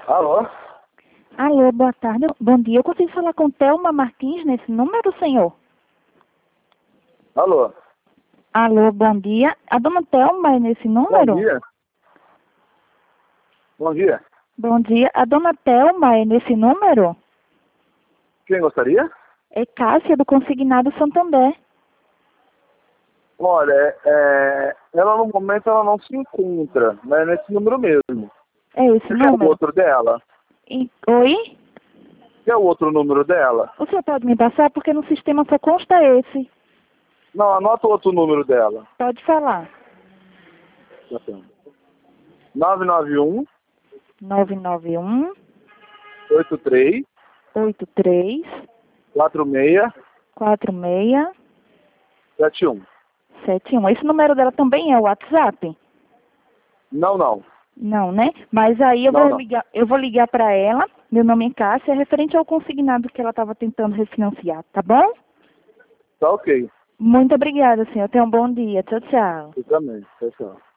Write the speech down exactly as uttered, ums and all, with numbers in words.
Alô? Alô, boa tarde. Bom dia. Eu consigo falar com Thelma Martins nesse número, senhor? Alô? Alô, bom dia. A dona Thelma é nesse número? Bom dia. Bom dia. Bom dia. A dona Thelma é nesse número? Quem gostaria? É Cássia, do Consignado Santander. Olha, é, ela no momento ela não se encontra, mas é nesse número mesmo. É esse Você quer o número? outro dela? E- Oi? Quer o outro número dela? O senhor pode me passar? Porque no sistema só consta esse. Não, anota o outro número dela. Pode falar. nove nove um, nove nove um, oito três, oito três, quatro seis, quatro seis, sete um. sete um. Esse número dela também é o WhatsApp? Não, não. Não, né? Mas aí eu Não, vou não. ligar, eu vou ligar para ela. Meu nome é Cássia, é referente ao consignado que ela estava tentando refinanciar, tá bom? Tá ok. Muito obrigada, senhor. Tenha um bom dia. Tchau, tchau. Eu também. Tchau, tchau.